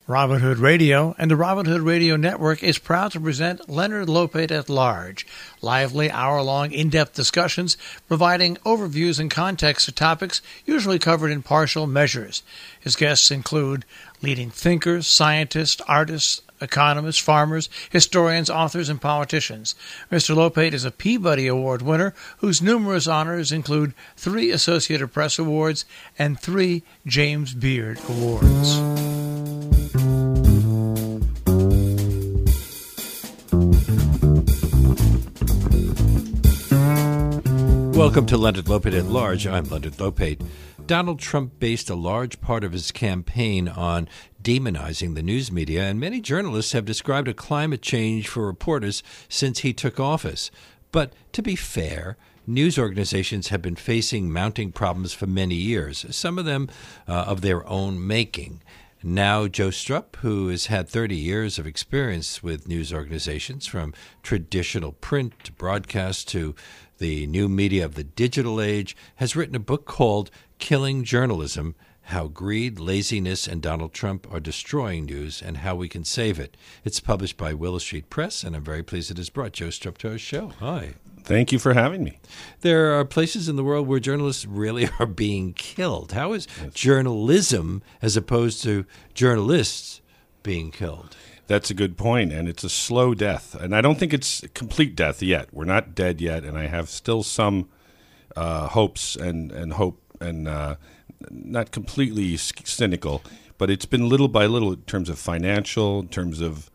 Robin Hood Radio and the Robin Hood Radio Network is proud to present Leonard Lopate at Large, lively hour-long in-depth discussions providing overviews and context to topics usually covered in partial measures. His guests include leading thinkers, scientists, artists, economists, farmers, historians, authors, and politicians. Mr. Lopate is a Peabody Award winner whose numerous honors include 3 Associated Press Awards and 3 James Beard Awards. Welcome to Leonard Lopate at Large. I'm Leonard Lopate. Donald Trump based a large part of his campaign on demonizing the news media, and many journalists have described a climate change for reporters since he took office. But to be fair, news organizations have been facing mounting problems for many years, some of them of their own making. Now Joe Strupp, who has had 30 years of experience with news organizations, from traditional print to broadcast to the new media of the digital age, has written a book called Killing Journalism: How Greed, Laziness, and Donald Trump Are Destroying News and How We Can Save It. It's published by Willow Street Press, and I'm very pleased it has brought Joe Strupp to our show. Hi. Thank you for having me. There are places in the world where journalists really are being killed. How is journalism, as opposed to journalists, being killed? That's a good point, and it's a slow death. And I don't think it's a complete death yet. We're not dead yet, and I have still some hopes and hope, and not completely cynical, but it's been little by little in terms of financial, in terms of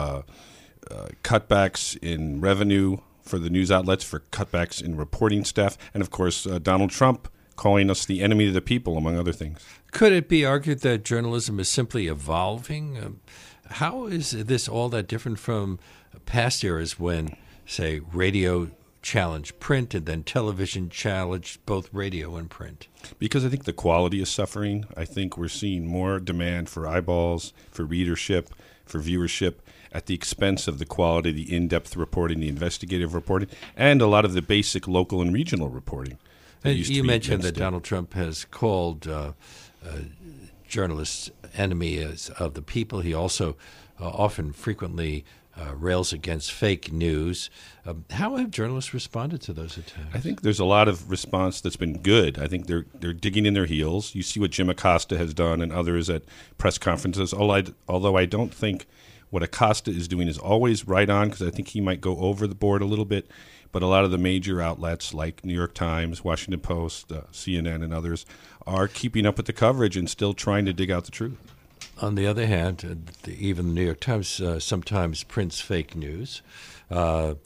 cutbacks in revenue for the news outlets, for cutbacks in reporting staff, and of course Donald Trump calling us the enemy of the people, among other things. Could it be argued that journalism is simply evolving? How is this all that different from past eras when, say, radio challenged print and then television challenged both radio and print? Because I think the quality is suffering. I think we're seeing more demand for eyeballs, for readership, for viewership, at the expense of the quality, the in-depth reporting, the investigative reporting, and a lot of the basic local and regional reporting. You mentioned that Donald Trump has called journalists enemies of the people. He also often frequently rails against fake news. How have journalists responded to those attacks? I think there's a lot of response that's been good. I think they're digging in their heels. You see what Jim Acosta has done and others at press conferences, although I don't think what Acosta is doing is always right on, because I think he might go over the board a little bit. But a lot of the major outlets like New York Times, Washington Post, CNN, and others are keeping up with the coverage and still trying to dig out the truth. On the other hand, even the New York Times sometimes prints fake news. I'm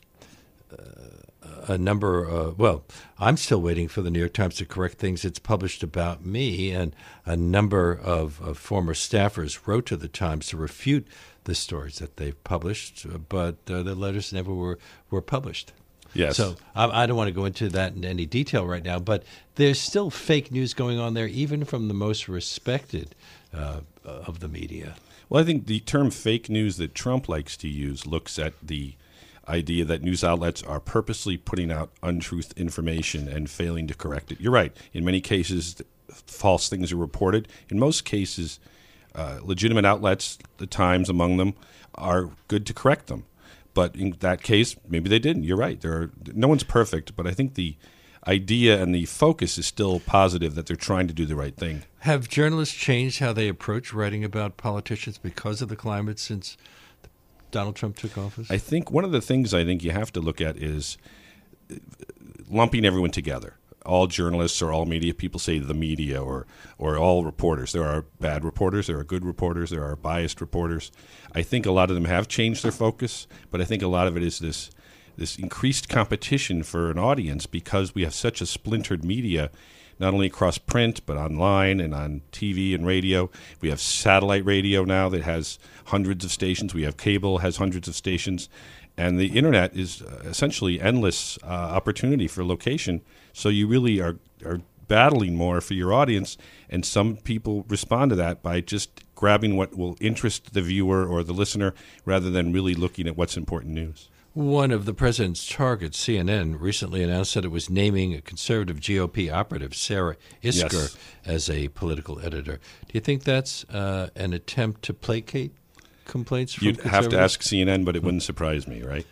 still waiting for the New York Times to correct things it's published about me, and a number of former staffers wrote to the Times to refute the stories that they've published, but the letters never were published. Yes. So I don't want to go into that in any detail right now, but there's still fake news going on there, even from the most respected of the media. Well, I think the term fake news that Trump likes to use looks at the idea that news outlets are purposely putting out untruth information and failing to correct it. You're right. In many cases, false things are reported. In most cases, legitimate outlets, the Times among them, are good to correct them. But in that case, maybe they didn't. You're right. No one's perfect, but I think the idea and the focus is still positive that they're trying to do the right thing. Have journalists changed how they approach writing about politicians because of the climate since Donald Trump took office? I think one of the things I think you have to look at is lumping everyone together. All journalists or all media people say the media or all reporters. There are bad reporters, there are good reporters, there are biased reporters. I think a lot of them have changed their focus, but I think a lot of it is this increased competition for an audience because we have such a splintered media, not only across print but online and on TV and radio. We have satellite radio now that has hundreds of stations. We have cable, has hundreds of stations. And the internet is essentially endless opportunity for location. So you really are battling more for your audience, and some people respond to that by just grabbing what will interest the viewer or the listener rather than really looking at what's important news. One of the president's targets, CNN, recently announced that it was naming a conservative GOP operative, Sarah Isker, Yes. as a political editor. Do you think that's an attempt to placate complaints from You'd have to conservatives? ask CNN, but it wouldn't surprise me, right?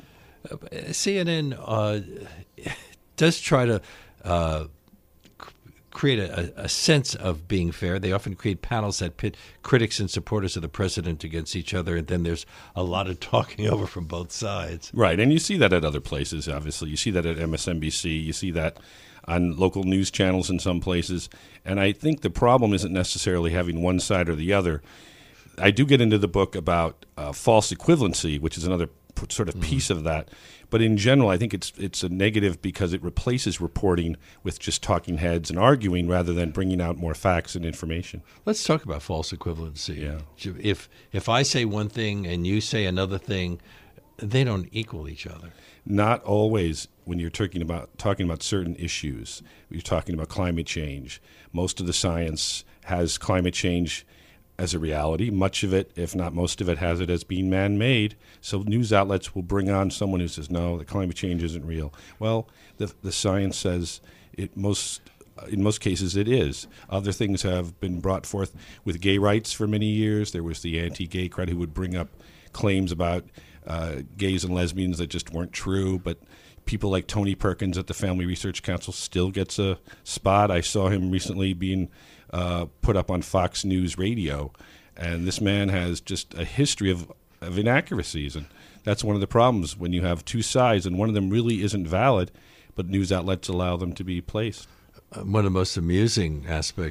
CNN does try to create a sense of being fair. They often create panels that pit critics and supporters of the president against each other, and then there's a lot of talking over from both sides. Right, and you see that at other places, obviously. You see that at MSNBC. You see that on local news channels in some places. And I think the problem isn't necessarily having one side or the other. I do get into the book about false equivalency, which is another sort of piece of that. But in general, I think it's a negative because it replaces reporting with just talking heads and arguing rather than bringing out more facts and information. Let's talk about false equivalency. Yeah. If I say one thing and you say another thing, they don't equal each other. Not always when you're talking about certain issues. You're talking about climate change. Most of the science has climate change as a reality. Much of it, if not most of it, has it as being man-made. So news outlets will bring on someone who says, no, the climate change isn't real. Well, the science says in most cases it is. Other things have been brought forth with gay rights for many years. There was the anti-gay crowd who would bring up claims about gays and lesbians that just weren't true, but people like Tony Perkins at the Family Research Council still gets a spot. I saw him recently being put up on Fox News Radio, and this man has just a history of inaccuracies, and that's one of the problems when you have two sides and one of them really isn't valid, but news outlets allow them to be placed. One of the most amusing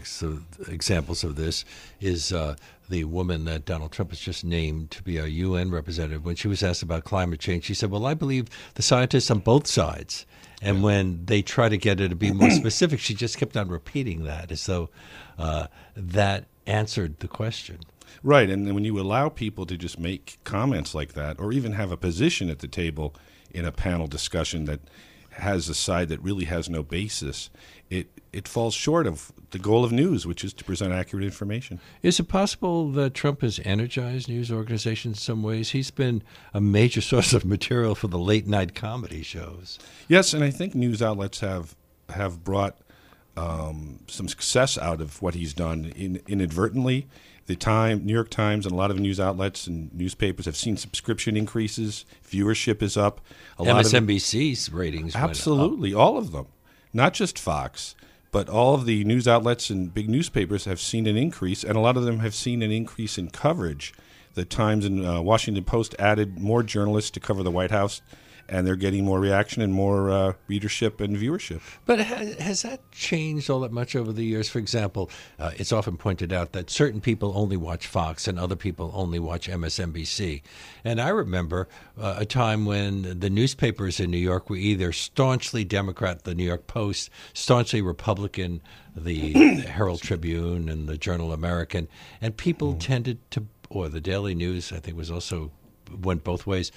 examples of this is the woman that Donald Trump has just named to be a UN representative. When she was asked about climate change, she said, well, I believe the scientists on both sides. And when they try to get her to be more specific, she just kept on repeating that as though that answered the question. Right, and when you allow people to just make comments like that or even have a position at the table in a panel discussion that has a side that really has no basis, it falls short of the goal of news, which is to present accurate information. Is it possible that Trump has energized news organizations in some ways? He's been a major source of material for the late-night comedy shows. Yes, and I think news outlets have brought some success out of what he's done inadvertently. New York Times and a lot of news outlets and newspapers have seen subscription increases. Viewership is up. MSNBC's ratings absolutely, went up. all of them, not just Fox, but all of the news outlets and big newspapers have seen an increase, and a lot of them have seen an increase in coverage. The Times and Washington Post added more journalists to cover the White House, and they're getting more reaction and more readership and viewership. But has that changed all that much over the years? For example, it's often pointed out that certain people only watch Fox and other people only watch MSNBC. And I remember a time when the newspapers in New York were either staunchly Democrat, the New York Post, staunchly Republican, the Herald Tribune and the Journal American, and people tended to, or the Daily News, I think, was also went both ways.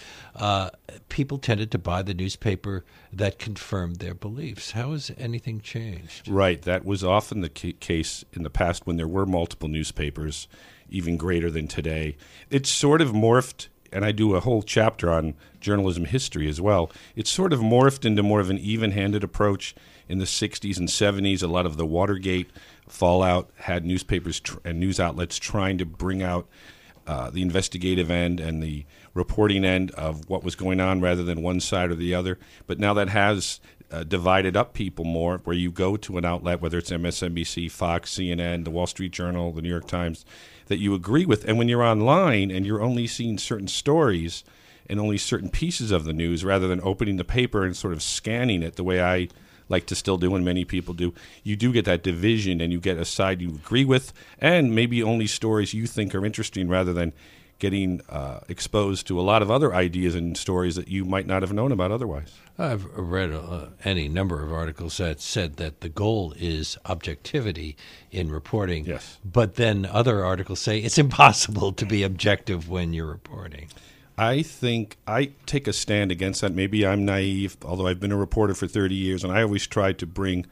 People tended to buy the newspaper that confirmed their beliefs. How has anything changed? Right. That was often the case in the past when there were multiple newspapers, even greater than today. It's sort of morphed, and I do a whole chapter on journalism history as well. It's sort of morphed into more of an even-handed approach. In the 60s and 70s, a lot of the Watergate fallout had newspapers and news outlets trying to bring out the investigative end and the reporting end of what was going on rather than one side or the other. But now that has divided up people more, where you go to an outlet, whether it's MSNBC, Fox, CNN, the Wall Street Journal, the New York Times, that you agree with. And when you're online and you're only seeing certain stories and only certain pieces of the news rather than opening the paper and sort of scanning it the way I like to still do and many people do, you do get that division and you get a side you agree with and maybe only stories you think are interesting rather than getting exposed to a lot of other ideas and stories that you might not have known about otherwise. I've read any number of articles that said that the goal is objectivity in reporting. Yes. But then other articles say it's impossible to be objective when you're reporting. I think I take a stand against that. Maybe I'm naive, although I've been a reporter for 30 years, and I always try to bring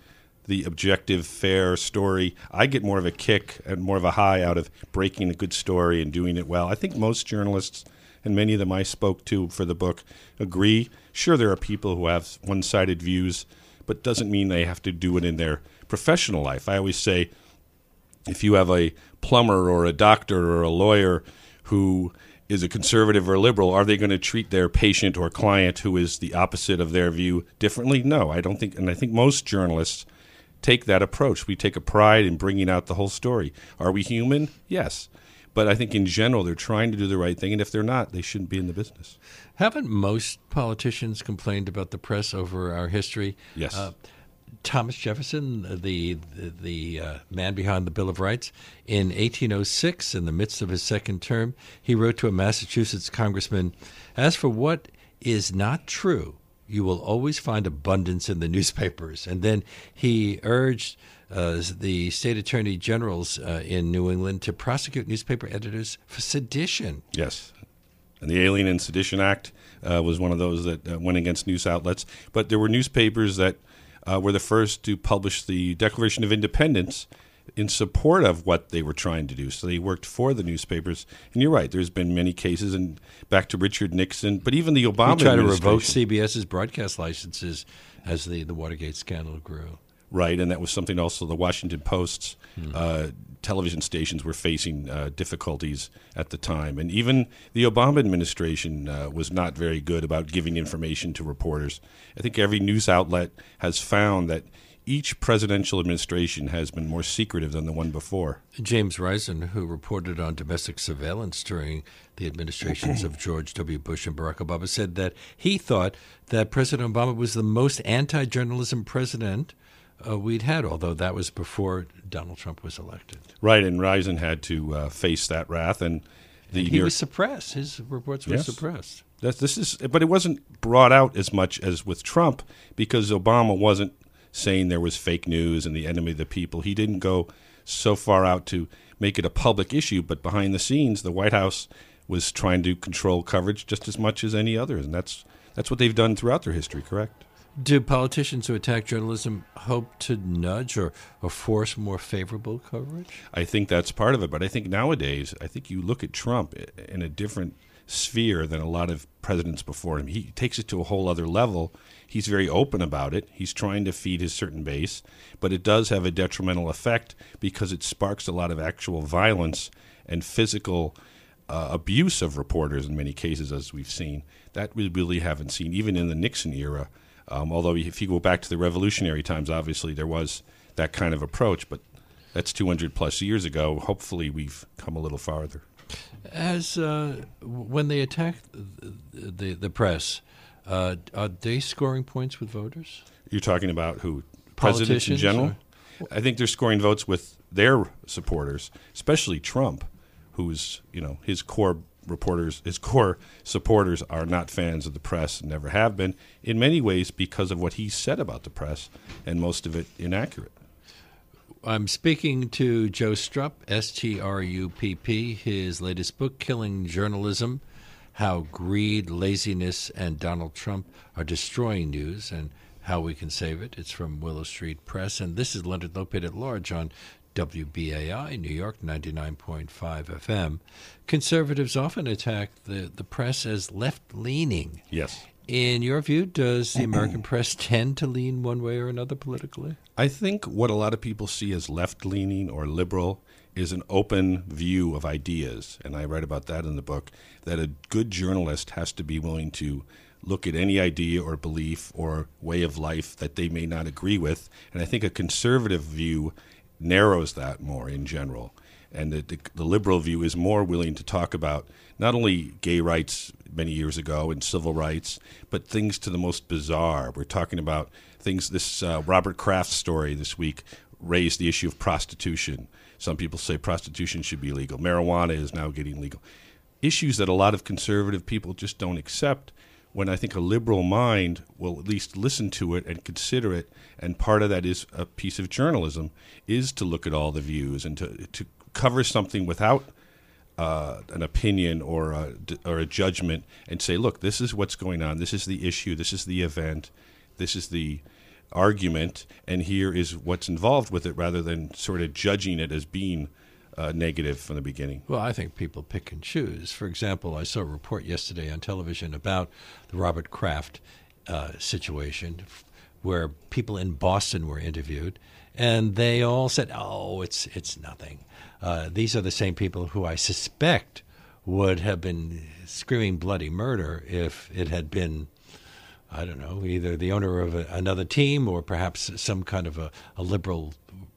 the objective, fair story. I get more of a kick and more of a high out of breaking a good story and doing it well. I think most journalists, and many of them I spoke to for the book, agree. Sure, there are people who have one-sided views, but doesn't mean they have to do it in their professional life. I always say, if you have a plumber or a doctor or a lawyer who is a conservative or liberal, are they going to treat their patient or client who is the opposite of their view differently? No, I don't think. And I think most journalists take that approach. We take a pride in bringing out the whole story. Are we human? Yes. But I think in general they're trying to do the right thing, and if they're not, they shouldn't be in the business. Haven't most politicians complained about the press over our history? Yes. Thomas Jefferson, the man behind the Bill of Rights, in 1806, in the midst of his second term, he wrote to a Massachusetts congressman, "As for what is not true, you will always find abundance in the newspapers." And then he urged the state attorney generals in New England to prosecute newspaper editors for sedition. Yes. And the Alien and Sedition Act was one of those that went against news outlets. But there were newspapers that were the first to publish the Declaration of Independence in support of what they were trying to do. So they worked for the newspapers. And you're right, there's been many cases, and back to Richard Nixon, but even the Obama administration. He tried to revoke administration. CBS's broadcast licenses as the Watergate scandal grew. Right, and that was something also the Washington Post's television stations were facing difficulties at the time. And even the Obama administration was not very good about giving information to reporters. I think every news outlet has found that each presidential administration has been more secretive than the one before. James Risen, who reported on domestic surveillance during the administrations of George W. Bush and Barack Obama, said that he thought that President Obama was the most anti-journalism president we'd had, although that was before Donald Trump was elected. Right, and Risen had to face that wrath, and he was suppressed. His reports were suppressed. But it wasn't brought out as much as with Trump, because Obama wasn't saying there was fake news and the enemy of the people. He didn't go so far out to make it a public issue, but behind the scenes, the White House was trying to control coverage just as much as any others, and that's what they've done throughout their history, correct? Do politicians who attack journalism hope to nudge or force more favorable coverage? I think that's part of it, but I think nowadays, you look at Trump in a different sphere than a lot of presidents before him. He takes it to a whole other level. He's very open about it. He's trying to feed his certain base, but it does have a detrimental effect because it sparks a lot of actual violence and physical abuse of reporters in many cases, as we've seen. That we really haven't seen, even in the Nixon era. Although if you go back to the revolutionary times, obviously there was that kind of approach, but that's 200 plus years ago. Hopefully we've come a little farther. As when they attack the press, are they scoring points with voters? You're talking about who? Presidents in general? I think they're scoring votes with their supporters, especially Trump, who's, his core reporters, his core supporters are not fans of the press and never have been, in many ways because of what he said about the press, and most of it inaccurate. I'm speaking to Joe Strupp, S-T-R-U-P-P, his latest book, Killing Journalism, How Greed, Laziness, and Donald Trump Are Destroying News, and How We Can Save It. It's from Willow Street Press, and this is Leonard Lopate at Large on WBAI, New York, 99.5 FM. Conservatives often attack the press as left-leaning. Yes. In your view, does the American press tend to lean one way or another politically? I think what a lot of people see as left-leaning or liberal is an open view of ideas, and I write about that in the book, that a good journalist has to be willing to look at any idea or belief or way of life that they may not agree with, and I think a conservative view narrows that more in general. And the liberal view is more willing to talk about not only gay rights many years ago and civil rights, but things to the most bizarre. We're talking about things, this Robert Kraft story this week raised the issue of prostitution. Some people say prostitution should be legal. Marijuana is now getting legal. Issues that a lot of conservative people just don't accept, when I think a liberal mind will at least listen to it and consider it, and part of that is a piece of journalism, is to look at all the views and to cover something without an opinion or a judgment and say, look, this is what's going on, this is the issue, this is the event, this is the argument, and here is what's involved with it, rather than sort of judging it as being negative from the beginning. Well, I think people pick and choose. For example, I saw a report yesterday on television about the Robert Kraft situation, where people in Boston were interviewed, and they all said, "Oh, it's nothing." These are the same people who I suspect would have been screaming bloody murder if it had been, I don't know, either the owner of another team or perhaps some kind of a liberal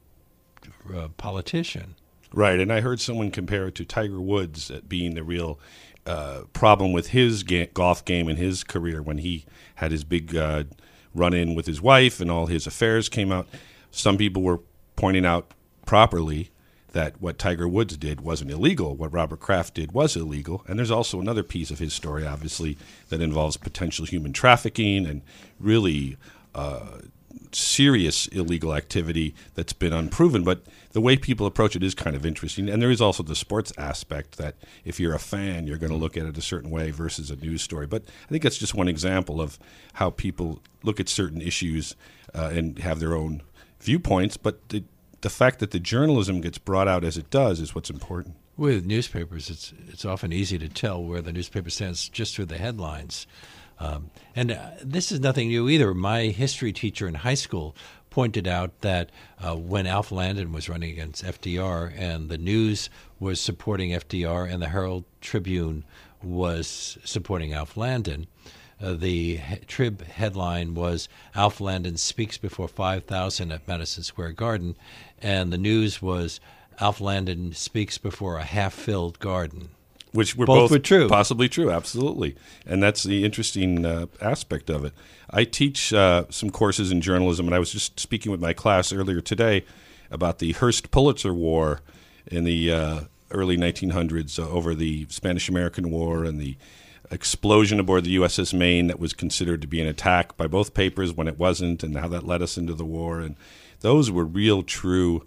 politician. Right, and I heard someone compare it to Tiger Woods at being the real problem with his golf game in his career when he had his big run-in with his wife and all his affairs came out. Some people were pointing out properly that what Tiger Woods did wasn't illegal. What Robert Kraft did was illegal. And there's also another piece of his story, obviously, that involves potential human trafficking and really serious illegal activity that's been unproven. But the way people approach it is kind of interesting. And there is also the sports aspect that if you're a fan, you're going to look at it a certain way versus a news story. But I think that's just one example of how people look at certain issues and have their own viewpoints. But the fact that the journalism gets brought out as it does is what's important. With newspapers, it's often easy to tell where the newspaper stands just through the headlines. And this is nothing new either. My history teacher in high school pointed out that when Alf Landon was running against FDR and the news was supporting FDR and the Herald Tribune was supporting Alf Landon, the Trib headline was Alf Landon speaks before 5,000 at Madison Square Garden, and the news was Alf Landon speaks before a half-filled garden. Which were both were true. Possibly true, absolutely. And that's the interesting aspect of it. I teach some courses in journalism, and I was just speaking with my class earlier today about the Hearst-Pulitzer War in the early 1900s over the Spanish-American War and the explosion aboard the USS Maine that was considered to be an attack by both papers when it wasn't, and how that led us into the war. And those were real, true,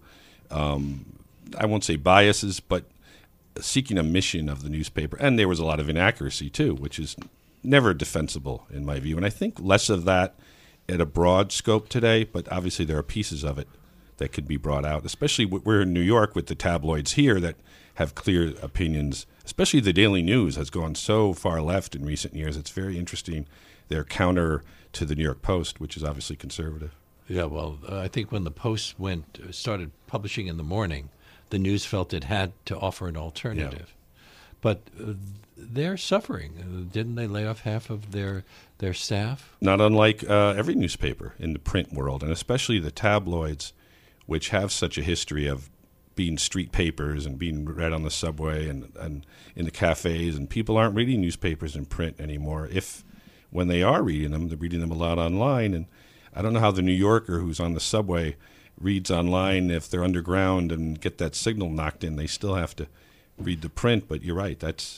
I won't say biases, but seeking a mission of the newspaper. And there was a lot of inaccuracy, too, which is never defensible in my view. And I think less of that at a broad scope today, but obviously there are pieces of it that could be brought out, especially we're in New York with the tabloids here that have clear opinions, especially the Daily News has gone so far left in recent years. It's very interesting. They're counter to the New York Post, which is obviously conservative. Yeah, well, I think when the Post started publishing in the morning, the news felt it had to offer an alternative. Yeah. But they're suffering. Didn't they lay off half of their staff? Not unlike every newspaper in the print world, and especially the tabloids, which have such a history of being street papers and being read on the subway and in the cafes, and people aren't reading newspapers in print anymore. If when they are reading them, they're reading them a lot online. And I don't know how the New Yorker who's on the subway reads online if they're underground and get that signal knocked in. They still have to read the print. But you're right. That's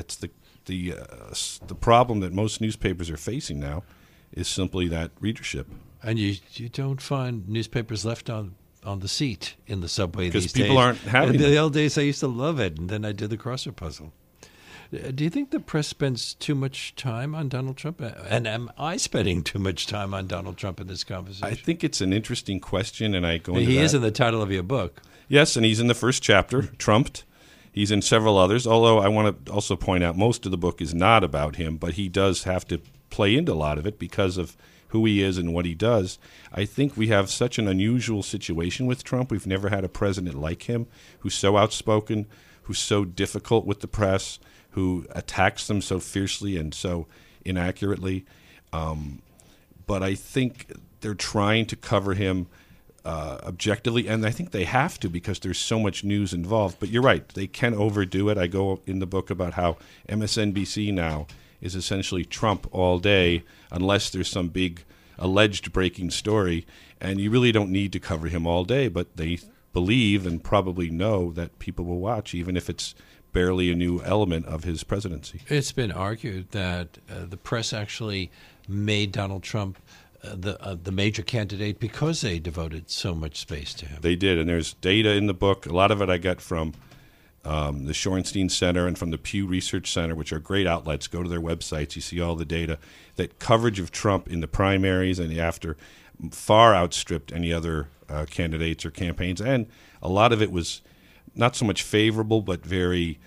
the problem that most newspapers are facing now is simply that readership. And you don't find newspapers left on the seat in the subway these days. Because people aren't having in the old days, I used to love it, and then I did the crossword puzzle. Do you think the press spends too much time on Donald Trump? And am I spending too much time on Donald Trump in this conversation? I think it's an interesting question, and I go into He that. is in the title of your book. Yes, and he's in the first chapter, Trumped. He's in several others, although I want to also point out most of the book is not about him, but he does have to play into a lot of it because of who he is and what he does. I think we have such an unusual situation with Trump. We've never had a president like him who's so outspoken, who's so difficult with the press, who attacks them so fiercely and so inaccurately. But I think they're trying to cover him objectively, and I think they have to because there's so much news involved. But you're right, they can overdo it. I go in the book about how MSNBC now is essentially Trump all day unless there's some big alleged breaking story, and you really don't need to cover him all day, but they believe and probably know that people will watch, even if it's barely a new element of his presidency. It's been argued that the press actually made Donald Trump the major candidate because they devoted so much space to him. They did, and there's data in the book. A lot of it I got from the Shorenstein Center and from the Pew Research Center, which are great outlets. Go to their websites. You see all the data. That coverage of Trump in the primaries and after far outstripped any other candidates or campaigns, and a lot of it was not so much favorable, but very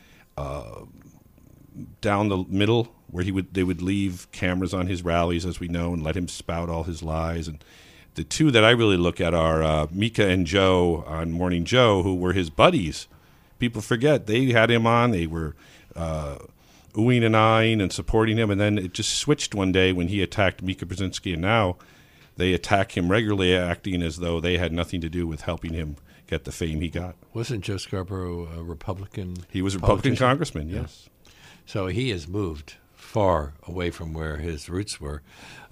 down the middle, where they would leave cameras on his rallies, as we know, and let him spout all his lies. And the two that I really look at are Mika and Joe on Morning Joe, who were his buddies. People forget they had him on. They were oohing and eyeing and supporting him, and then it just switched one day when he attacked Mika Brzezinski, and now they attack him regularly, acting as though they had nothing to do with helping him get the fame he got. Wasn't Joe Scarborough a Republican? He was a Republican congressman, yes. So he has moved far away from where his roots were.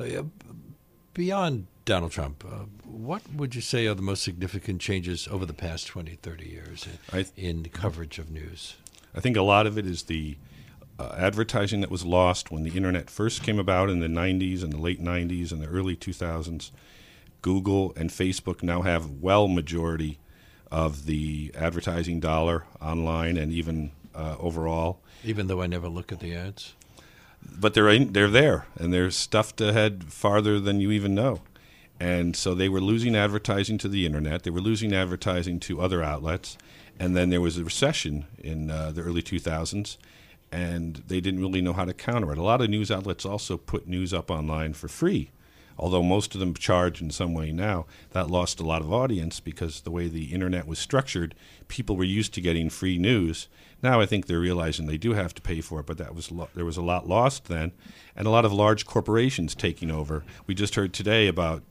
Beyond Donald Trump, what would you say are the most significant changes over the past 20, 30 years in coverage of news? I think a lot of it is the advertising that was lost when the Internet first came about in the 90s and the late 90s and the early 2000s. Google and Facebook now have majority of the advertising dollar online and even overall. Even though I never look at the ads? But they're there, and they're stuffed ahead farther than you even know. And so they were losing advertising to the Internet. They were losing advertising to other outlets. And then there was a recession in the early 2000s, and they didn't really know how to counter it. A lot of news outlets also put news up online for free, although most of them charge in some way now. That lost a lot of audience because the way the Internet was structured, people were used to getting free news. Now I think they're realizing they do have to pay for it, but there was a lot lost then, and a lot of large corporations taking over. We just heard today about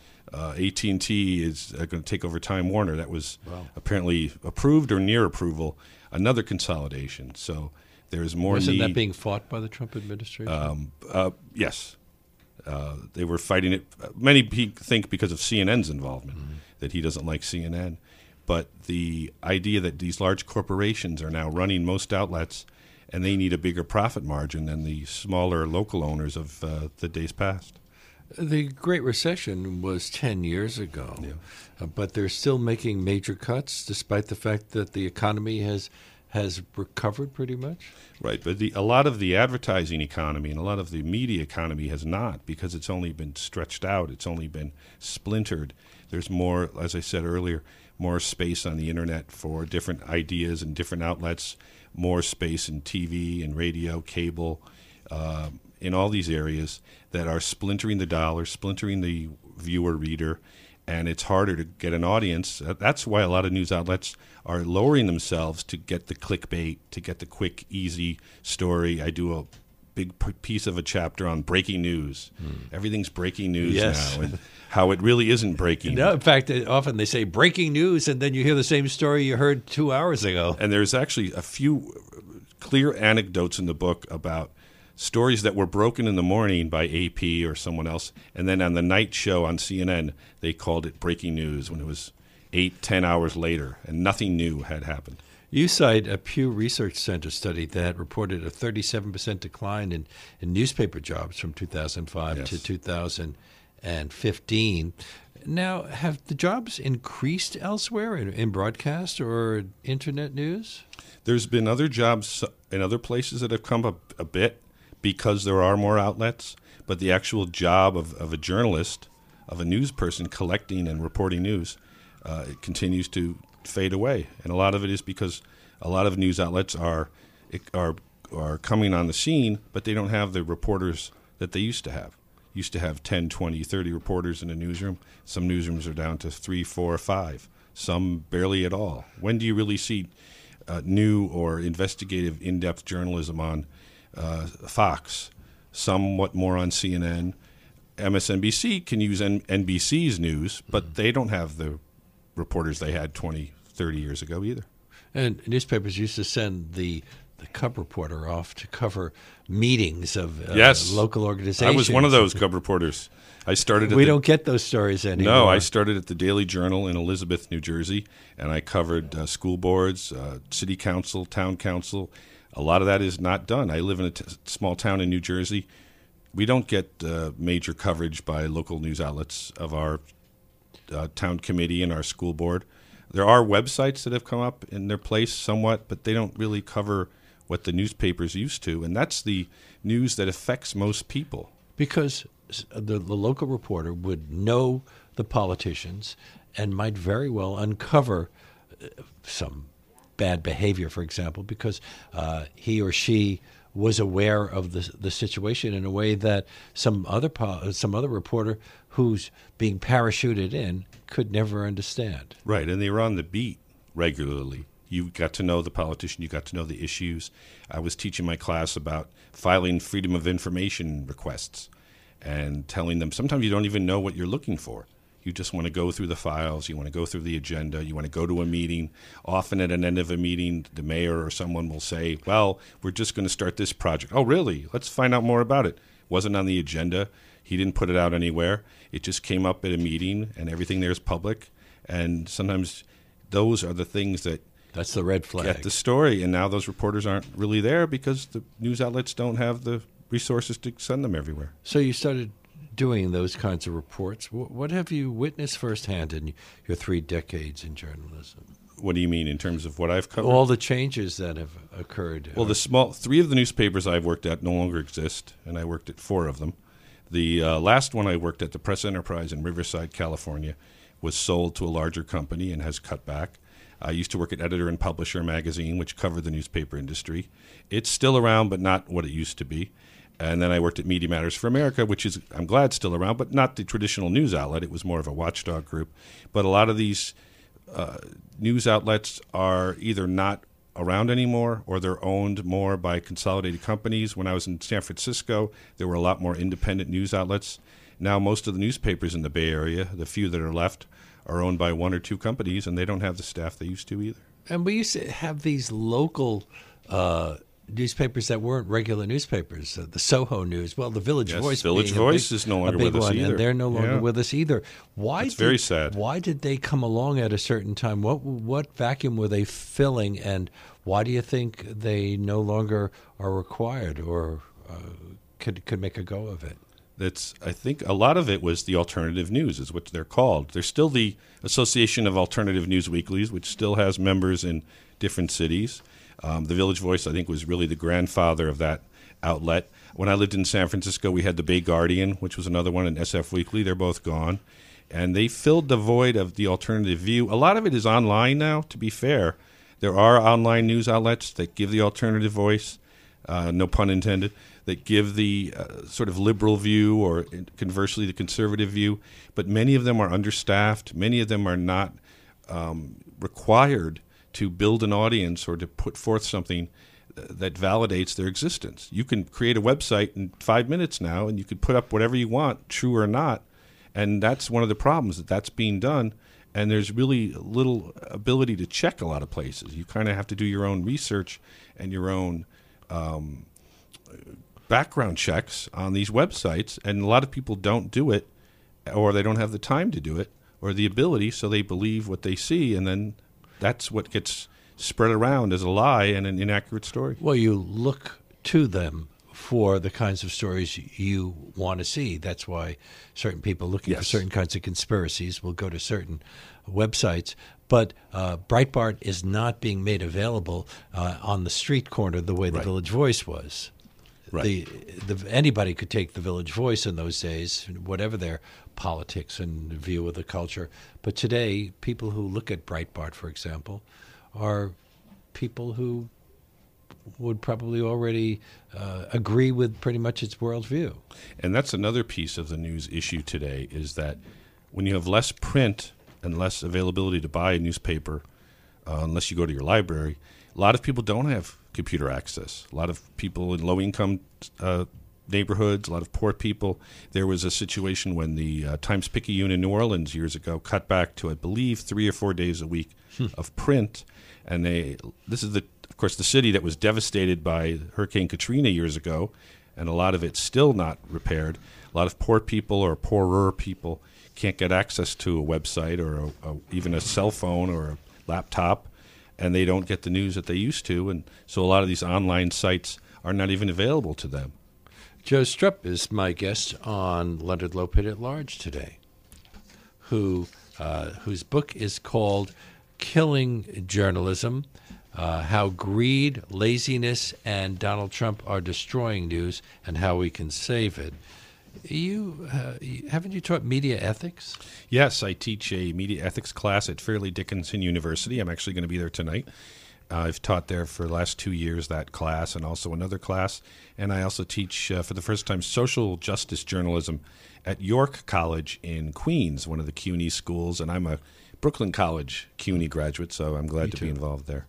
AT&T is going to take over Time Warner. That was apparently approved or near approval. Another consolidation. So there's more Wasn't need. that being fought by the Trump administration? Yes. They were fighting it. Many think because of CNN's involvement, that he doesn't like CNN. But the idea that these large corporations are now running most outlets, and they need a bigger profit margin than the smaller local owners of the days past. The Great Recession was 10 years ago, but they're still making major cuts despite the fact that the economy has recovered pretty much? Right, but a lot of the advertising economy and a lot of the media economy has not, because it's only been stretched out. It's only been splintered. There's more, as I said earlier, more space on the Internet for different ideas and different outlets, more space in TV and radio, cable, in all these areas that are splintering the dollar, splintering the viewer-reader, and it's harder to get an audience. That's why a lot of news outlets are lowering themselves to get the clickbait, to get the quick, easy story. I do a big piece of a chapter on breaking news. Everything's breaking news now, and how it really isn't breaking. No, in fact, often they say breaking news, and then you hear the same story you heard 2 hours ago. And there's actually a few clear anecdotes in the book about stories that were broken in the morning by AP or someone else, and then on the night show on CNN, they called it breaking news when it was 8-10 hours later, and nothing new had happened. You cite a Pew Research Center study that reported a 37% decline in newspaper jobs from 2005 to 2015. Now, have the jobs increased elsewhere in broadcast or Internet news? There's been other jobs in other places that have come up a bit because there are more outlets, but the actual job of a journalist, of a news person collecting and reporting news, it continues to fade away, and a lot of it is because a lot of news outlets are coming on the scene, but they don't have the reporters that they used to have. Used to have 10, 20, 30 reporters in a newsroom. Some newsrooms are down to 3, 4, 5. Some barely at all. When do you really see new or investigative, in-depth journalism on Fox? Somewhat more on CNN. MSNBC can use NBC's news, but they don't have the reporters they had 20, 30 years ago either. And newspapers used to send the cub reporter off to cover meetings of local organizations. I was one of those cub reporters. I started. We don't get those stories anymore. No, I started at the Daily Journal in Elizabeth, New Jersey, and I covered school boards, city council, town council. A lot of that is not done. I live in a small town in New Jersey. We don't get major coverage by local news outlets of our town committee and our school board. There are websites that have come up in their place somewhat, but they don't really cover what the newspapers used to, and that's the news that affects most people. because the local reporter would know the politicians and might very well uncover some bad behavior, for example, because he or she was aware of the situation in a way that some other reporter who's being parachuted in could never understand. Right, and they were on the beat regularly. You got to know the politician, you got to know the issues. I was teaching my class about filing freedom of information requests and telling them sometimes you don't even know what you're looking for. You just want to go through the files, you want to go through the agenda, you want to go to a meeting. Often at an end of a meeting, the mayor or someone will say, well, we're just going to start this project. Oh, really? Let's find out more about it. Wasn't on the agenda. He didn't put it out anywhere. It just came up at a meeting, and everything there is public. And sometimes those are the things that's the red flag. Get the story, and now those reporters aren't really there because the news outlets don't have the resources to send them everywhere. So you started doing those kinds of reports. What have you witnessed firsthand in your 3 decades in journalism? What do you mean in terms of what I've covered? All the changes that have occurred. Well, the 3 of the newspapers I've worked at no longer exist, and I worked at 4 of them. The last one I worked at, the Press Enterprise in Riverside, California, was sold to a larger company and has cut back. I used to work at Editor and Publisher magazine, which covered the newspaper industry. It's still around, but not what it used to be. And then I worked at Media Matters for America, which is, I'm glad, still around, but not the traditional news outlet. It was more of a watchdog group. But a lot of these news outlets are either not around anymore or they're owned more by consolidated companies. When I was in San Francisco, there were a lot more independent news outlets. Now most of the newspapers in the Bay Area, the few that are left, are owned by 1 or 2 companies, and they don't have the staff they used to either. And we used to have these local newspapers that weren't regular newspapers. The Soho News, well, the Village Voice. Village Voice is no longer with us either. And they're no longer with us either. It's very sad. Why did they come along at a certain time? What vacuum were they filling, and why do you think they no longer are required or could make a go of it? I think a lot of it was the alternative news, is what they're called. There's still the Association of Alternative News Weeklies, which still has members in different cities. The Village Voice, I think, was really the grandfather of that outlet. When I lived in San Francisco, we had the Bay Guardian, which was another one, and SF Weekly. They're both gone. And they filled the void of the alternative view. A lot of it is online now, to be fair. There are online news outlets that give the alternative voice, no pun intended, that give the sort of liberal view or conversely the conservative view. But many of them are understaffed. Many of them are not required to build an audience or to put forth something that validates their existence. You can create a website in 5 minutes now, and you can put up whatever you want, true or not. And that's one of the problems, that's being done. And there's really little ability to check a lot of places. You kind of have to do your own research and your own background checks on these websites. And a lot of people don't do it, or they don't have the time to do it, or the ability, so they believe what they see, and then that's what gets spread around as a lie and an inaccurate story. Well, you look to them for the kinds of stories you want to see. That's why certain people looking for certain kinds of conspiracies will go to certain websites. But Breitbart is not being made available on the street corner the way the Village Voice was. Right. Anybody could take the Village Voice in those days, whatever their politics and view of the culture. But today, people who look at Breitbart, for example, are people who would probably already agree with pretty much its worldview. And that's another piece of the news issue today, is that when you have less print and less availability to buy a newspaper, unless you go to your library, a lot of people don't have computer access. A lot of people in low-income neighborhoods, a lot of poor people. There was a situation when the Times-Picayune in New Orleans years ago cut back to, I believe, 3 or 4 days a week of print. And this is, of course, the city that was devastated by Hurricane Katrina years ago, and a lot of it's still not repaired. A lot of poor people or poorer people can't get access to a website or even a cell phone or a laptop, and they don't get the news that they used to. And so a lot of these online sites are not even available to them. Joe Strupp is my guest on Leonard Lopate at Large today, whose book is called Killing Journalism, How Greed, Laziness, and Donald Trump Are Destroying News, and How We Can Save It. Haven't you taught media ethics? Yes, I teach a media ethics class at Fairleigh Dickinson University. I'm actually going to be there tonight. I've taught there for the last 2 years that class and also another class. And I also teach, for the first time, social justice journalism at York College in Queens, one of the CUNY schools. And I'm a Brooklyn College CUNY graduate, so I'm glad to be involved there.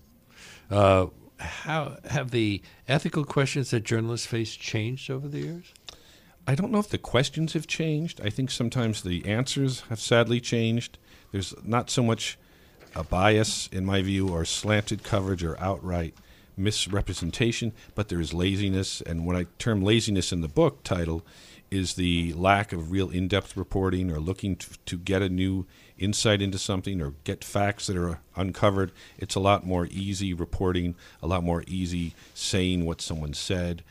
How have the ethical questions that journalists face changed over the years? I don't know if the questions have changed. I think sometimes the answers have sadly changed. There's not so much a bias, in my view, or slanted coverage or outright misrepresentation, but there is laziness. And when I term laziness in the book title is the lack of real in-depth reporting or looking to get a new insight into something or get facts that are uncovered. It's a lot more easy reporting, a lot more easy saying what someone said.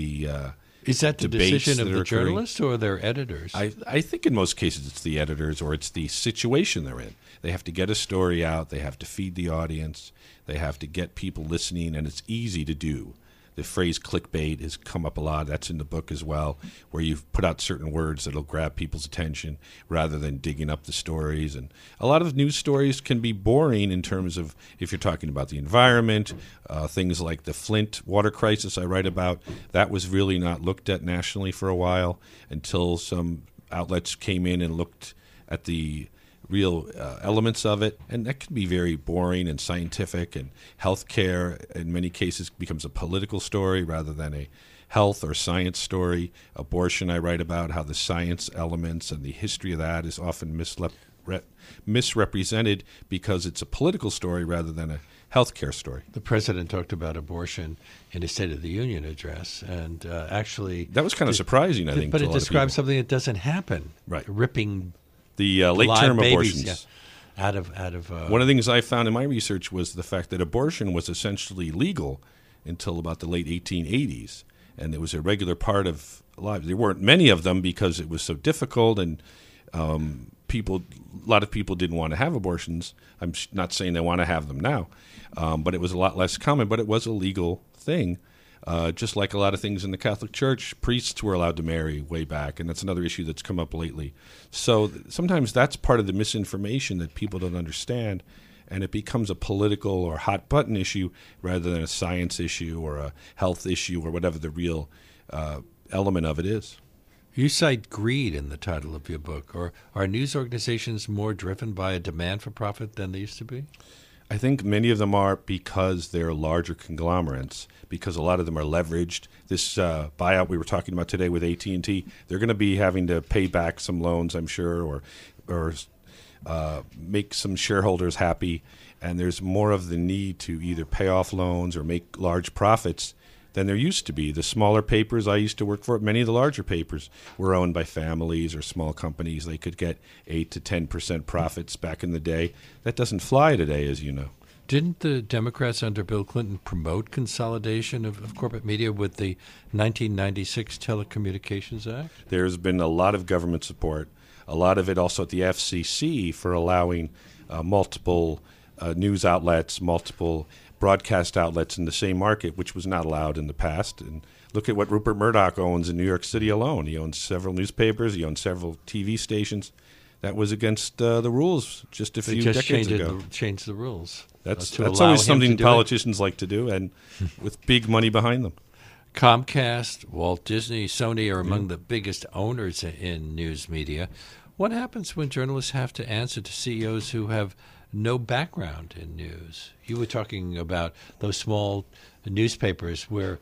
Is that the decision of the journalists or their editors? I think in most cases it's the editors or it's the situation they're in. They have to get a story out. They have to feed the audience. They have to get people listening, and it's easy to do. The phrase clickbait has come up a lot. That's in the book as well, where you've put out certain words that'll grab people's attention rather than digging up the stories. And a lot of news stories can be boring in terms of if you're talking about the environment, things like the Flint water crisis I write about. That was really not looked at nationally for a while until some outlets came in and looked at the real elements of it, and that can be very boring and scientific, and healthcare in many cases becomes a political story rather than a health or science story. Abortion, I write about how the science elements and the history of that is often misrepresented because it's a political story rather than a healthcare story. The president talked about abortion in his State of the Union address, and actually that was kind of surprising, I think. But it describes something that doesn't happen, right? Ripping the late-term abortions. Out of one of the things I found in my research was the fact that abortion was essentially legal until about the late 1880s, and it was a regular part of life. There weren't many of them because it was so difficult, and a lot of people didn't want to have abortions. I'm not saying they want to have them now, but it was a lot less common, but it was a legal thing. Just like a lot of things in the Catholic Church, priests were allowed to marry way back, and that's another issue that's come up lately. So sometimes that's part of the misinformation that people don't understand, and it becomes a political or hot-button issue rather than a science issue or a health issue or whatever the real element of it is. You cite greed in the title of your book. Or are news organizations more driven by a demand for profit than they used to be? I think many of them are because they're larger conglomerates, because a lot of them are leveraged. This buyout we were talking about today with AT&T, they're going to be having to pay back some loans, I'm sure, or make some shareholders happy. And there's more of the need to either pay off loans or make large profits than there used to be. The smaller papers I used to work for, many of the larger papers were owned by families or small companies. They could get 8 to 10% profits back in the day. That doesn't fly today, as you know. Didn't the Democrats under Bill Clinton promote consolidation of corporate media with the 1996 Telecommunications Act? There's been a lot of government support, a lot of it also at the FCC for allowing multiple news outlets, multiple broadcast outlets in the same market, which was not allowed in the past. And look at what Rupert Murdoch owns in New York City alone. He owns several newspapers. He owns several TV stations. That was against the rules just a few decades ago. Changed the rules. That's always something politicians like to do, and with big money behind them. Comcast, Walt Disney, Sony are among the biggest owners in news media. What happens when journalists have to answer to CEOs who have no background in news? You were talking about those small newspapers where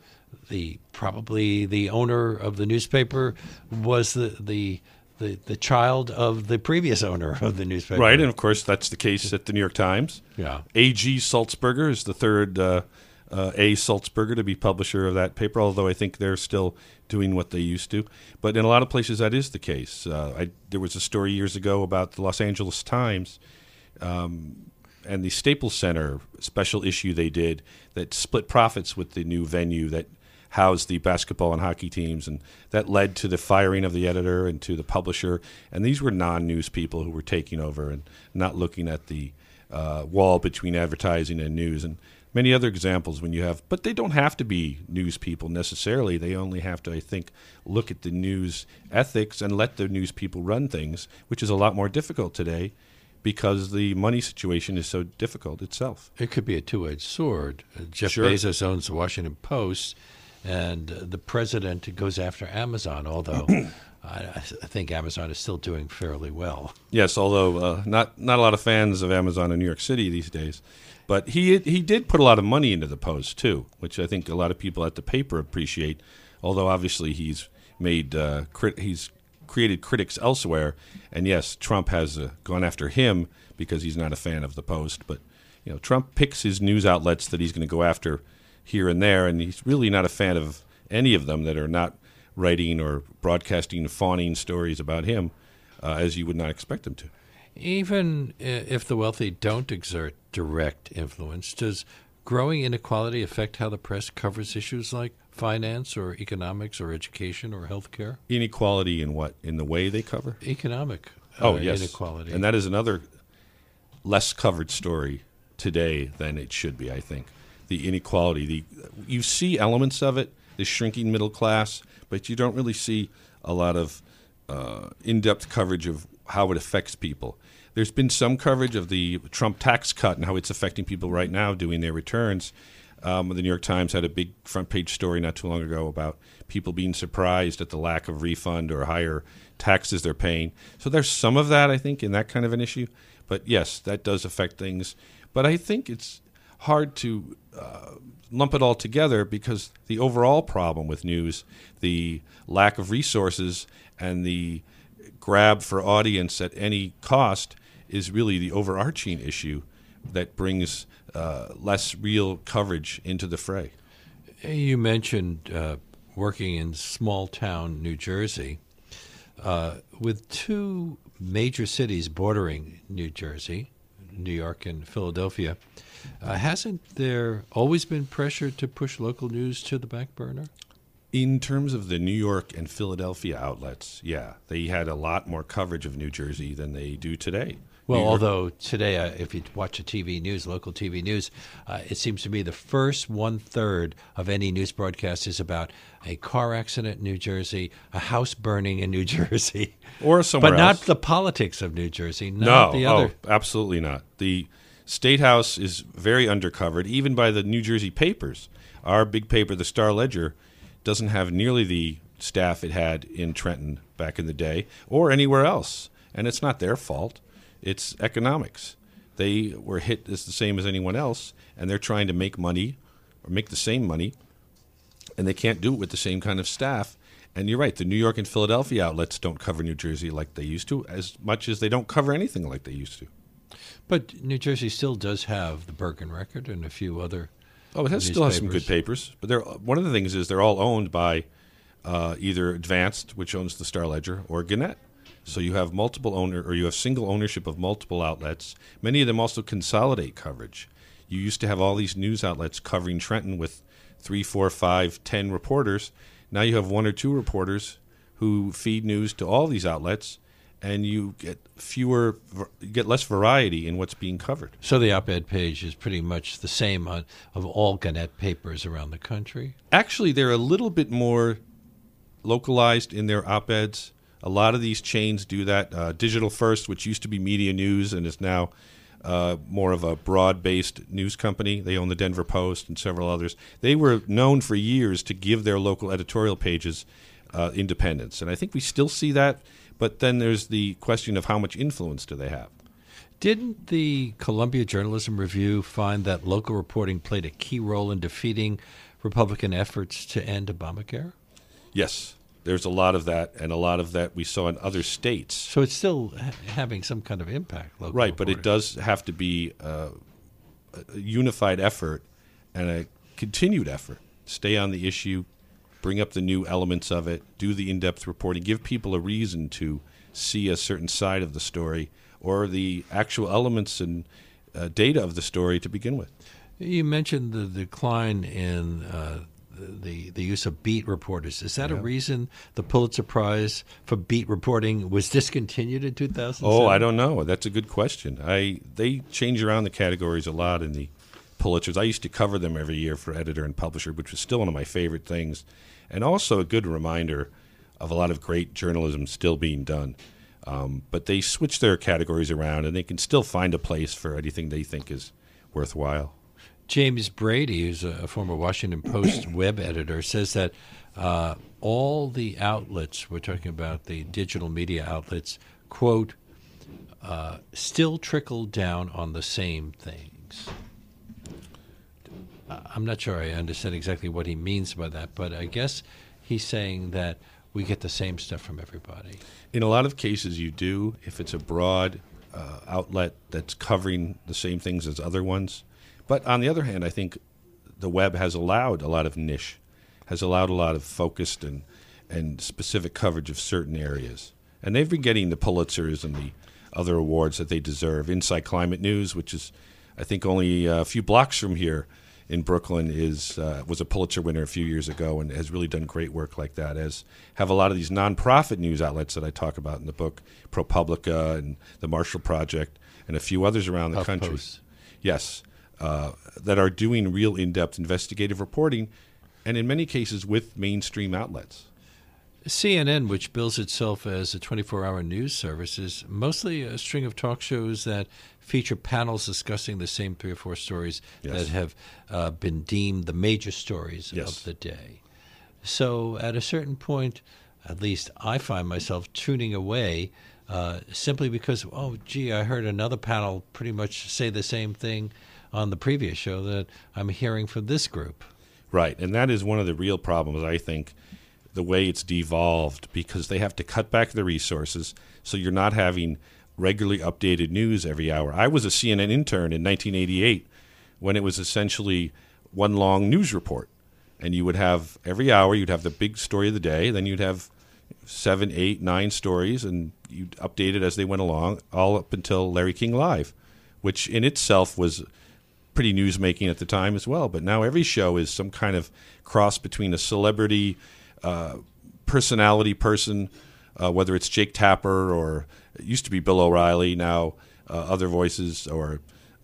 probably the owner of the newspaper was the child of the previous owner of the newspaper. Right, and of course that's the case at the New York Times. Yeah. A.G. Sulzberger is the third A. Sulzberger to be publisher of that paper, although I think they're still doing what they used to. But in a lot of places that is the case. There was a story years ago about the Los Angeles Times and the Staples Center special issue they did that split profits with the new venue that housed the basketball and hockey teams, and that led to the firing of the editor and to the publisher. And these were non-news people who were taking over and not looking at the wall between advertising and news. And many other examples when you have, but they don't have to be news people necessarily. They only have to, I think, look at the news ethics and let the news people run things, which is a lot more difficult today because the money situation is so difficult itself. It could be a two-edged sword. Jeff Sure. Bezos owns the Washington Post, and the president goes after Amazon, although I think Amazon is still doing fairly well. Yes, although not a lot of fans of Amazon in New York City these days. But he did put a lot of money into the Post, too, which I think a lot of people at the paper appreciate, although obviously he's made he's created critics elsewhere. And yes, Trump has gone after him because he's not a fan of the Post. But Trump picks his news outlets that he's going to go after here and there, and he's really not a fan of any of them that are not writing or broadcasting fawning stories about him, as you would not expect them to. Even if the wealthy don't exert direct influence, does growing inequality affect how the press covers issues like finance or economics or education or healthcare? Inequality in what? In the way they cover? Economic Yes. inequality. And that is another less covered story today than it should be, I think. The inequality. You see elements of it, the shrinking middle class, but you don't really see a lot of in-depth coverage of how it affects people. There's been some coverage of the Trump tax cut and how it's affecting people right now doing their returns. The New York Times had a big front-page story not too long ago about people being surprised at the lack of refund or higher taxes they're paying. So there's some of that, I think, in that kind of an issue. But, yes, that does affect things. But I think it's hard to lump it all together because the overall problem with news, the lack of resources and the grab for audience at any cost is really the overarching issue that brings less real coverage into the fray. You mentioned working in small-town New Jersey. With two major cities bordering New Jersey, New York and Philadelphia, hasn't there always been pressure to push local news to the back burner? In terms of the New York and Philadelphia outlets, yeah, they had a lot more coverage of New Jersey than they do today. Well, although today, if you watch the TV news, local TV news, it seems to be the first 1/3 of any news broadcast is about a car accident in New Jersey, a house burning in New Jersey. Or somewhere but not else. the politics of New Jersey, not the other. Absolutely not. The State House is very undercovered, even by the New Jersey papers. Our big paper, the Star Ledger, doesn't have nearly the staff it had in Trenton back in the day or anywhere else. And it's not their fault. It's economics. They were hit as the same as anyone else, and they're trying to make money or make the same money, and they can't do it with the same kind of staff. And you're right, the New York and Philadelphia outlets don't cover New Jersey like they used to, as much as they don't cover anything like they used to. But New Jersey still does have the Bergen Record and a few other Oh, it still has some good newspapers. papers. But one of the things is they're all owned by either Advanced, which owns the Star Ledger, or Gannett. So you have you have single ownership of multiple outlets. Many of them also consolidate coverage. You used to have all these news outlets covering Trenton with 3, 4, 5, 10 reporters. Now you have 1 or 2 reporters who feed news to all these outlets, and you get less variety in what's being covered. So the op-ed page is pretty much the same of all Gannett papers around the country? Actually, they're a little bit more localized in their op-eds. A lot of these chains do that. Digital First, which used to be Media News and is now more of a broad-based news company. They own the Denver Post and several others. They were known for years to give their local editorial pages independence. And I think we still see that, but then there's the question of how much influence do they have. Didn't the Columbia Journalism Review find that local reporting played a key role in defeating Republican efforts to end Obamacare? Yes. There's a lot of that, and a lot of that we saw in other states. So it's still having some kind of impact, local Right, but reporting. it does have to be a unified effort and a continued effort. Stay on the issue, bring up the new elements of it, do the in-depth reporting, give people a reason to see a certain side of the story or the actual elements and data of the story to begin with. You mentioned the decline in the use of beat reporters. Is that a reason the Pulitzer Prize for beat reporting was discontinued in 2007? Oh, I don't know. That's a good question. They change around the categories a lot in the Pulitzers. I used to cover them every year for Editor and Publisher, which was still one of my favorite things, and also a good reminder of a lot of great journalism still being done. But they switch their categories around, and they can still find a place for anything they think is worthwhile. James Brady, who's a former Washington Post web editor, says that all the outlets, we're talking about the digital media outlets, quote, still trickle down on the same things. I'm not sure I understand exactly what he means by that, but I guess he's saying that we get the same stuff from everybody. In a lot of cases, you do, if it's a broad outlet that's covering the same things as other ones. But on the other hand, I think the web has allowed a lot of niche, has allowed a lot of focused and specific coverage of certain areas. And they've been getting the Pulitzers and the other awards that they deserve. Inside Climate News, which is, I think, only a few blocks from here in Brooklyn, was a Pulitzer winner a few years ago and has really done great work like that, as have a lot of these nonprofit news outlets that I talk about in the book, ProPublica and the Marshall Project and a few others around the country. Post. Yes, that are doing real in-depth investigative reporting, and in many cases with mainstream outlets. CNN, which bills itself as a 24-hour news service, is mostly a string of talk shows that feature panels discussing the same 3 or 4 stories that have been deemed the major stories of the day. So at a certain point, at least I find myself tuning away simply because, oh, gee, I heard another panel pretty much say the same thing on the previous show that I'm hearing from this group. Right, and that is one of the real problems, I think, the way it's devolved, because they have to cut back the resources, so you're not having regularly updated news every hour. I was a CNN intern in 1988 when it was essentially one long news report, and you would have every hour, you'd have the big story of the day, then you'd have 7, 8, 9 stories, and you'd update it as they went along, all up until Larry King Live, which in itself was pretty news-making at the time as well. But now every show is some kind of cross between a celebrity personality person, whether it's Jake Tapper or it used to be Bill O'Reilly, now other voices, or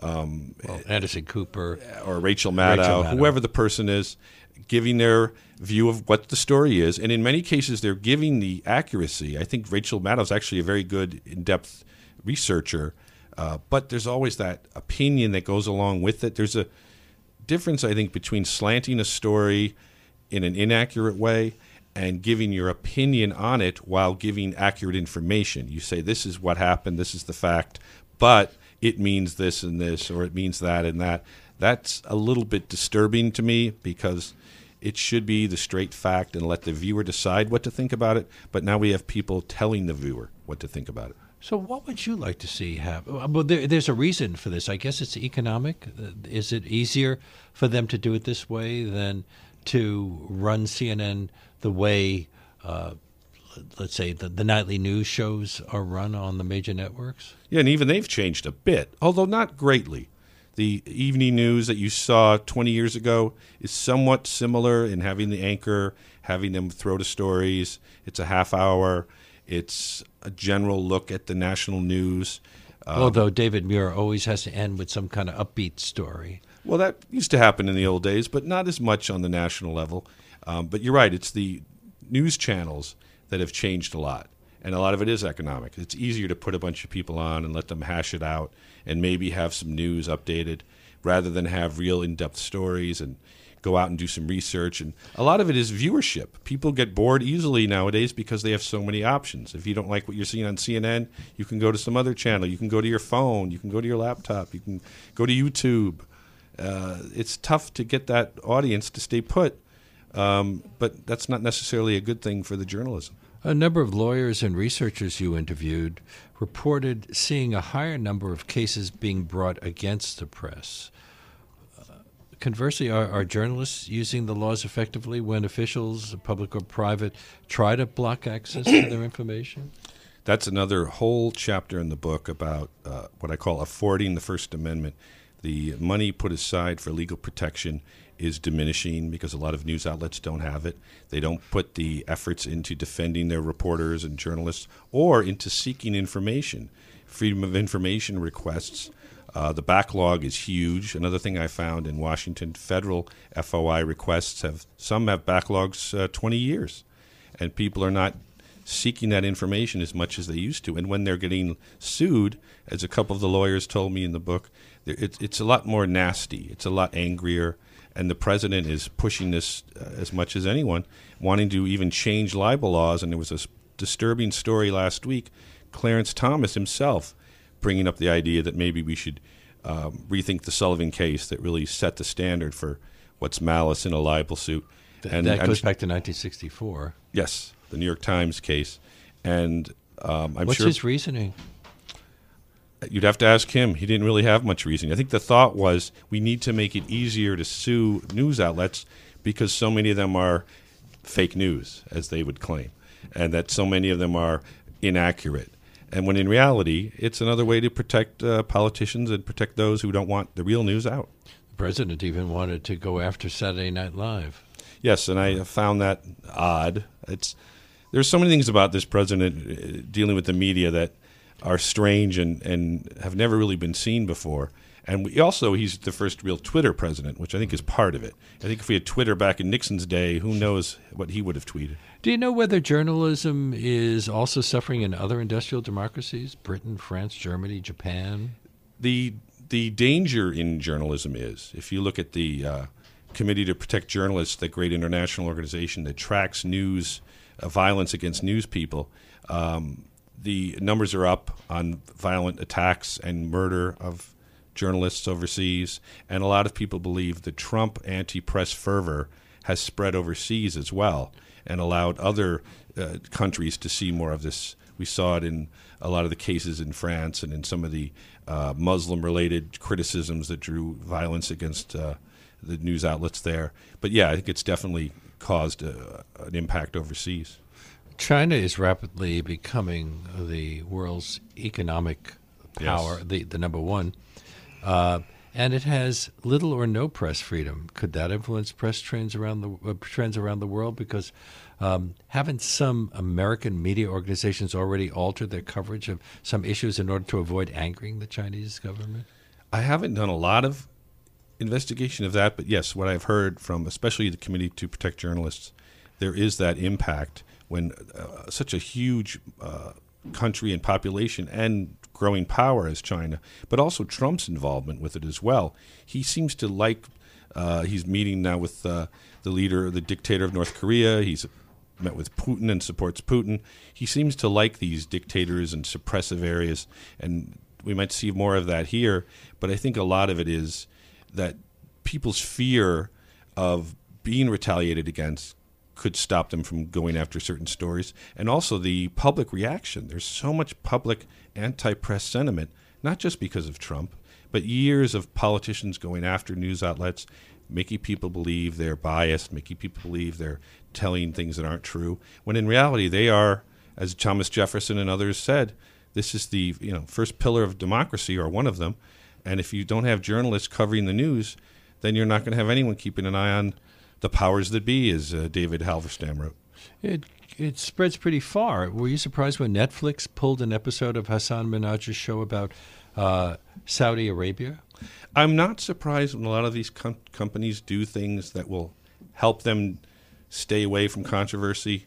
Anderson Cooper or Rachel Maddow, whoever the person is, giving their view of what the story is. And in many cases, they're giving the accuracy. I think Rachel Maddow is actually a very good in-depth researcher, but there's always that opinion that goes along with it. There's a difference, I think, between slanting a story in an inaccurate way and giving your opinion on it while giving accurate information. You say, this is what happened, this is the fact, but it means this and this, or it means that and that. That's a little bit disturbing to me, because it should be the straight fact and let the viewer decide what to think about it. But now we have people telling the viewer what to think about it. So what would you like to see happen? Well, there's a reason for this. I guess it's economic. Is it easier for them to do it this way than to run CNN the way, let's say, the nightly news shows are run on the major networks? Yeah, and even they've changed a bit, although not greatly. The evening news that you saw 20 years ago is somewhat similar in having the anchor, having them throw to stories. It's a half hour. It's a general look at the national news. Although David Muir always has to end with some kind of upbeat story. Well, that used to happen in the old days, but not as much on the national level. But you're right, it's the news channels that have changed a lot. And a lot of it is economic. It's easier to put a bunch of people on and let them hash it out and maybe have some news updated rather than have real in-depth stories and go out and do some research. And a lot of it is viewership. People get bored easily nowadays because they have so many options. If you don't like what you're seeing on CNN, you can go to some other channel. You can go to your phone. You can go to your laptop. You can go to YouTube. It's tough to get that audience to stay put, but that's not necessarily a good thing for the journalism. A number of lawyers and researchers you interviewed reported seeing a higher number of cases being brought against the press. Conversely, are journalists using the laws effectively when officials, public or private, try to block access to their information? That's another whole chapter in the book about what I call affording the First Amendment. The money put aside for legal protection is diminishing because a lot of news outlets don't have it. They don't put the efforts into defending their reporters and journalists or into seeking information. Freedom of information requests The backlog is huge. Another thing I found in Washington, federal FOI requests have backlogs 20 years, and people are not seeking that information as much as they used to. And when they're getting sued, as a couple of the lawyers told me in the book, it's a lot more nasty. It's a lot angrier. And the president is pushing this as much as anyone, wanting to even change libel laws. And there was a disturbing story last week, Clarence Thomas himself bringing up the idea that maybe we should rethink the Sullivan case that really set the standard for what's malice in a libel suit. And that goes back to 1964. Yes, the New York Times case. And What's his reasoning? You'd have to ask him. He didn't really have much reasoning. I think the thought was we need to make it easier to sue news outlets because so many of them are fake news, as they would claim, and that so many of them are inaccurate. And when in reality, it's another way to protect politicians and protect those who don't want the real news out. The president even wanted to go after Saturday Night Live. Yes, and I found that odd. There's so many things about this president dealing with the media that are strange and have never really been seen before. And he's the first real Twitter president, which I think is part of it. I think if we had Twitter back in Nixon's day, who knows what he would have tweeted. Do you know whether journalism is also suffering in other industrial democracies? Britain, France, Germany, Japan? The danger in journalism is, if you look at the Committee to Protect Journalists, the great international organization that tracks news, violence against news people, the numbers are up on violent attacks and murder of journalists overseas, and a lot of people believe the Trump anti-press fervor has spread overseas as well and allowed other countries to see more of this. We saw it in a lot of the cases in France and in some of the Muslim-related criticisms that drew violence against the news outlets there. But yeah, I think it's definitely caused an impact overseas. China is rapidly becoming the world's economic power, yes. the number one, and it has little or no press freedom. Could that influence press trends around the world? Because haven't some American media organizations already altered their coverage of some issues in order to avoid angering the Chinese government? I haven't done a lot of investigation of that, but yes, what I've heard from especially the Committee to Protect Journalists, there is that impact when such a huge country and population and growing power as China, but also Trump's involvement with it as well. He seems to like, he's meeting now with the dictator of North Korea. He's met with Putin and supports Putin. He seems to like these dictators and suppressive areas, and we might see more of that here. But I think a lot of it is that people's fear of being retaliated against could stop them from going after certain stories. And also the public reaction. There's so much public anti-press sentiment, not just because of Trump, but years of politicians going after news outlets, making people believe they're biased, making people believe they're telling things that aren't true, when in reality they are, as Thomas Jefferson and others said, this is the first pillar of democracy, or one of them. And if you don't have journalists covering the news, then you're not going to have anyone keeping an eye on the powers that be, as David Halberstam wrote. It spreads pretty far. Were you surprised when Netflix pulled an episode of Hassan Minhaj's show about Saudi Arabia? I'm not surprised when a lot of these companies do things that will help them stay away from controversy.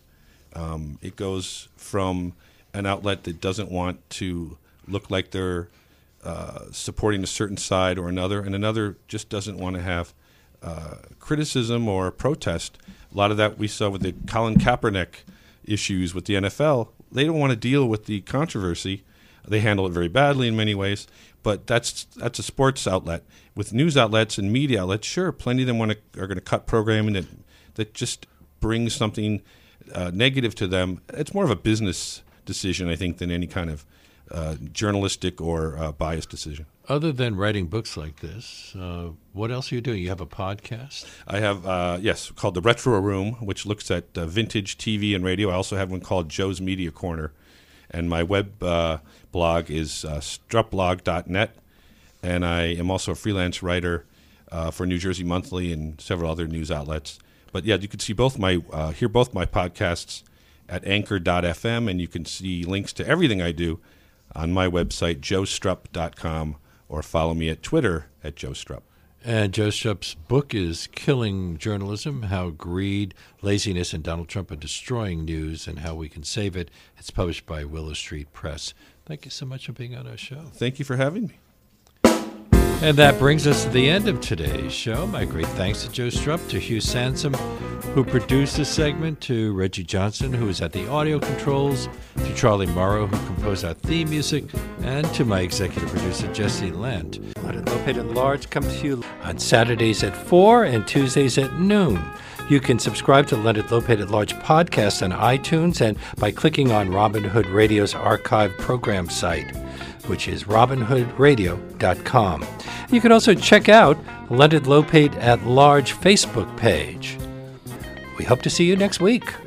It goes from an outlet that doesn't want to look like they're supporting a certain side or another, and another just doesn't want to have criticism or protest. A lot of that we saw with the Colin Kaepernick issues with the NFL. They don't want to deal with the controversy. They handle it very badly in many ways, but that's a sports outlet. With news outlets and media outlets, sure, plenty of them are going to cut programming that just brings something negative to them. It's more of a business decision, I think, than any kind of journalistic or biased decision. Other than writing books like this, what else are you doing? You have a podcast? I have, yes, called The Retro Room, which looks at vintage TV and radio. I also have one called Joe's Media Corner. And my web blog is strupblog.net. And I am also a freelance writer for New Jersey Monthly and several other news outlets. But yeah, you can see hear both my podcasts at anchor.fm, and you can see links to everything I do on my website, joestrupp.com, or follow me at Twitter at Joe Strupp. And Joe Strupp's book is Killing Journalism, How Greed, Laziness, and Donald Trump Are Destroying News and How We Can Save It. It's published by Willow Street Press. Thank you so much for being on our show. Thank you for having me. And that brings us to the end of today's show. My great thanks to Joe Strupp, to Hugh Sansom, who produced this segment, to Reggie Johnson, who is at the audio controls, to Charlie Morrow, who composed our theme music, and to my executive producer, Jesse Lent. Leonard Lopate at Large comes to you on Saturdays at 4 and Tuesdays at noon. You can subscribe to Leonard Lopate at Large podcast on iTunes and by clicking on Robin Hood Radio's archive program site, which is robinhoodradio.com. You can also check out Leonard Lopate at Large Facebook page. We hope to see you next week.